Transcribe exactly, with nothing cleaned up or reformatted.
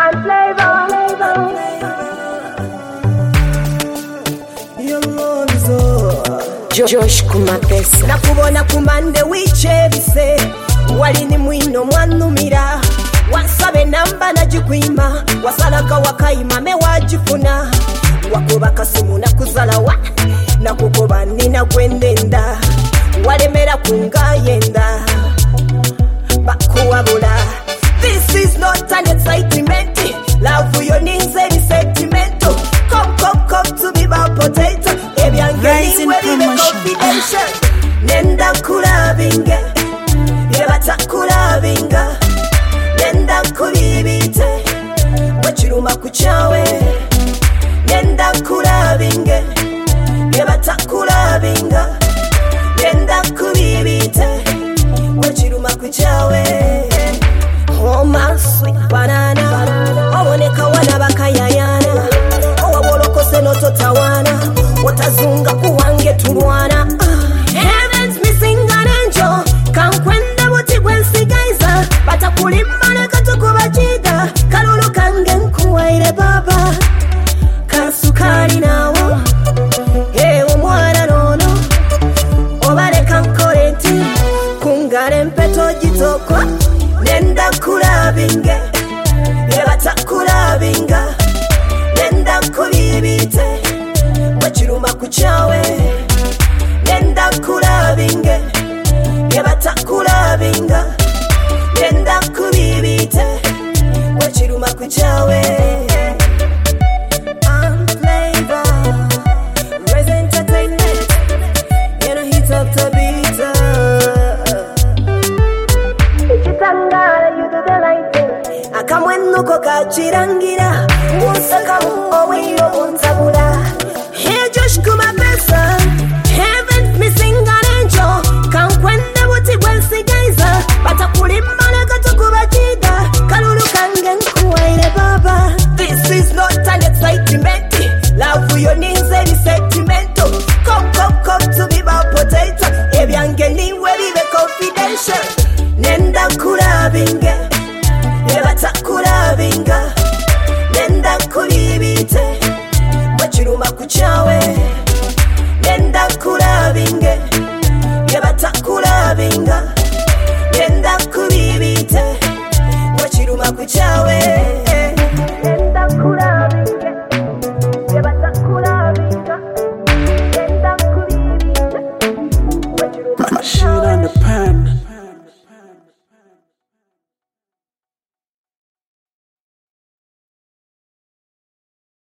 and flavor. Josh kumapesa nakubona kumande wichebise walini mwino mwanumira wansabe namba najikwima wasalaka wakaima mewajifuna wakuba kasimu nakuzalawa nakukoba nina gwendenda walemera kungayenda bakuwabula. This is not an excitement. Love your needs and sentiment. Come, come, come to be my potato. Rising promotion. Nenda kulabinge. Yebata kulabinga. Nenda kulibite. Wachiruma kuchawe. Nenda kulabinge. Yebata kulabinga. Nenda kulibite. Wachiruma kuchawe. Oh my sweet banana. Owoneka wana bakayayana. Owawolokose nototawana. Watazunga kuwange tulwana. Heaven's missing an angel. Kankwenda buti gwensigaiza. Batakulimana katukubachiga. Kalulu kange nkuwaire baba. Kansukari nawo. Ewo mwana nono. Obale kankoreti. Kungare mpeto jitoko. Nenda kulabinge. Yebata kulabinga. Nenda kulibite. Wachiruma kuchawe. Nenda kulabinge. Yebata kulabinga. Nenda kulibite. Wachiruma kuchawe. I'm flavor. Rise entertainment. You know hit up the beat. Chitangala you do the lighting. Akamwenuko kachirangira. Unsaka mu owiro unsabula. Hey Josh kumapesa. Hey